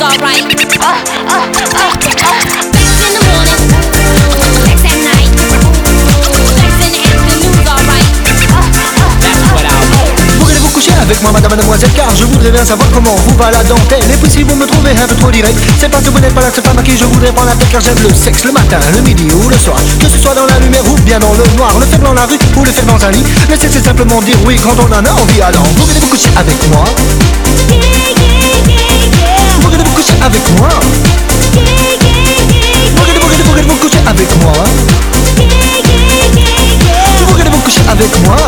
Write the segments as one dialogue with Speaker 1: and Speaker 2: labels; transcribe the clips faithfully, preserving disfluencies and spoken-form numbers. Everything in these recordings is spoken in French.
Speaker 1: alright. Uh, uh, uh, uh. Sex in the morning, sex at night, sex in the afternoon's alright. Uh, uh, that's what I want.
Speaker 2: Vous allez vous coucher avec moi, madame, mademoiselle, car je voudrais bien savoir comment vous va la dentelle. Et puis si vous me trouvez un peu trop direct, c'est parce que vous n'êtes pas la seule femme à qui je voudrais prendre la tête, car j'aime le sexe le matin, le midi ou le soir. Que ce soit dans la lumière ou bien dans le noir, le faire dans la rue ou le faire dans un lit. Le sexe c'est simplement dire oui quand on en a envie. Alors vous allez vous coucher avec moi. Vous allez vous coucher avec moi. Vous allez, vous allez, vous allez vous coucher avec moi. Vous allez vous coucher avec moi.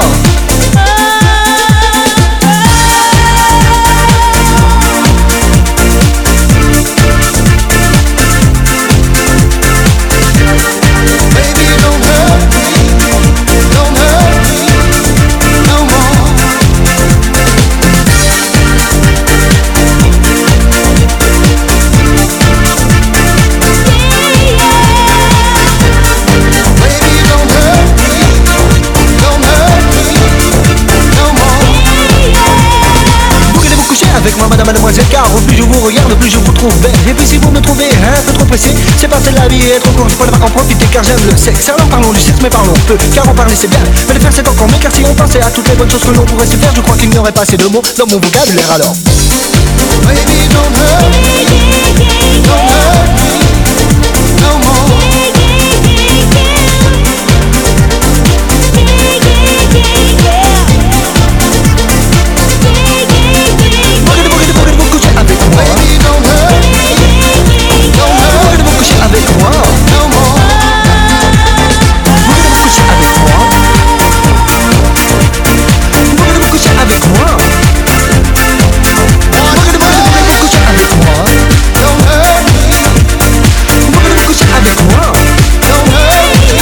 Speaker 2: Avec moi, madame, mademoiselle, car au plus je vous regarde, au plus je vous trouve belle. Et puis si vous me trouvez un peu trop pressé, c'est parce que la vie est trop courte, il faut en profiter car j'aime le sexe. Alors parlons du sexe, mais parlons peu, car en parler c'est bien, mais le faire c'est encore mieux, car si on pensait à toutes les bonnes choses que l'on pourrait se faire, je crois qu'il n'y aurait pas assez de mots dans mon vocabulaire alors. Baby, don't hurt me, don't hurt me, no more. Avec moi, no more. Vous allez vous coucher avec moi. Vous allez vous coucher avec moi. Vous allez, vous allez, vous allez vous coucher avec moi. Don't hurt me. Vous allez vous coucher avec moi. Don't hurt me.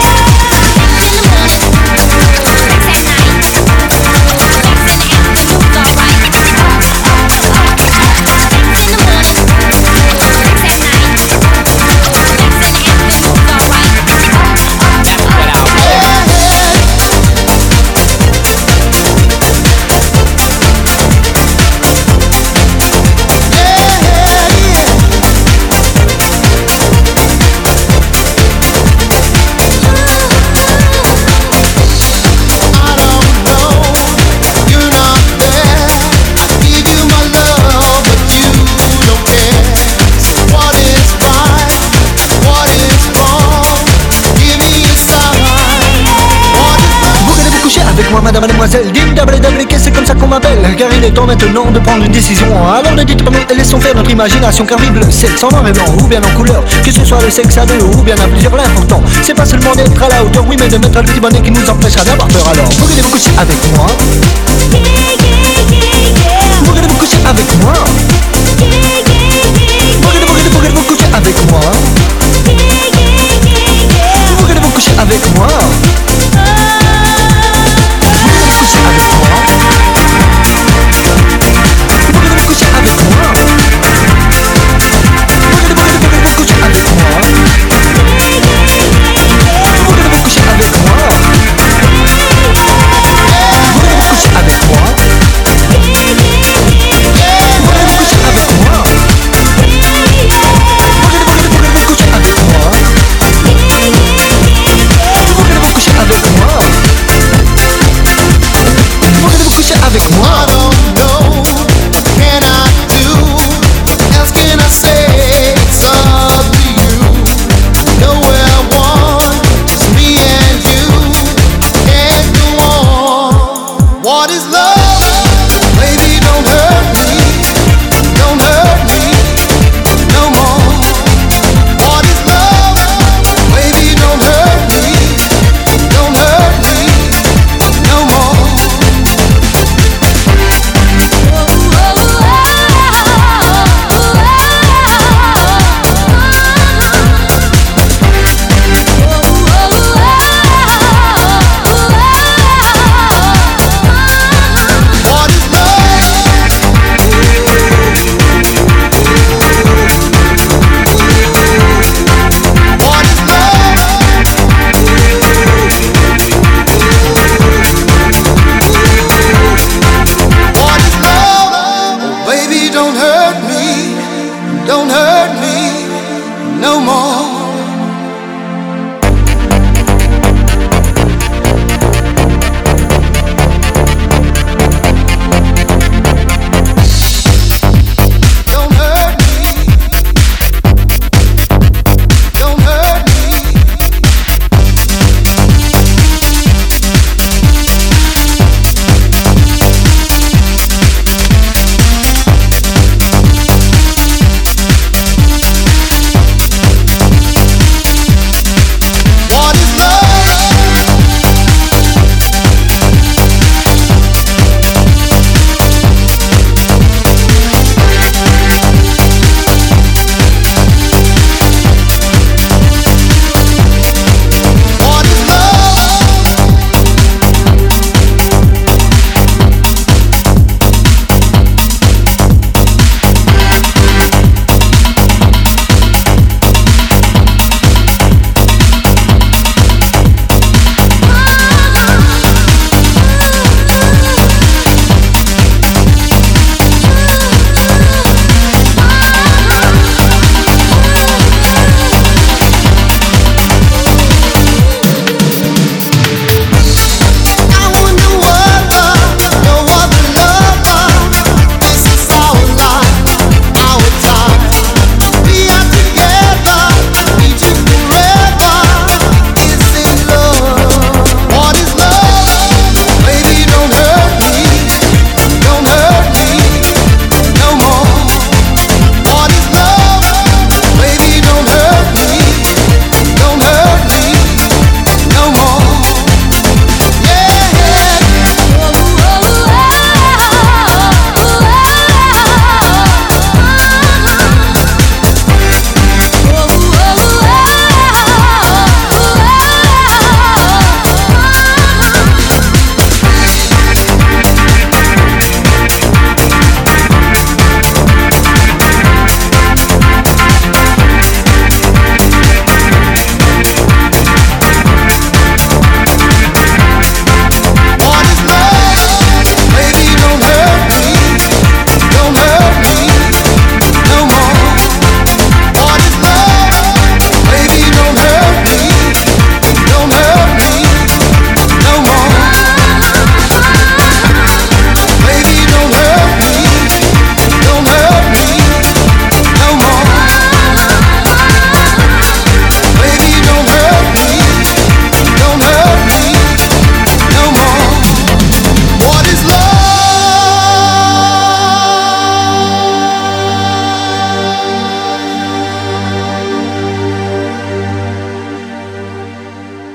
Speaker 2: Madame, mademoiselle, dim d'ablé d'ablé, c'est comme ça qu'on m'appelle. Car il est temps maintenant de prendre une décision. Alors ne dites pas non et laissons faire notre imagination. Car vive le sexe en noir et blanc ou bien en couleur. Que ce soit le sexe à deux ou bien à plusieurs, l'important c'est pas seulement d'être à la hauteur, oui, mais de mettre le petit bonnet qui nous empêchera d'avoir peur. Alors vous allez vous coucher avec moi. Vous allez vous coucher avec moi. Vous allez, vous allez, vous allez vous coucher avec moi. Vous allez vous coucher avec moi.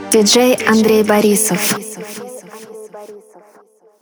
Speaker 3: диджей Андрей Борисов.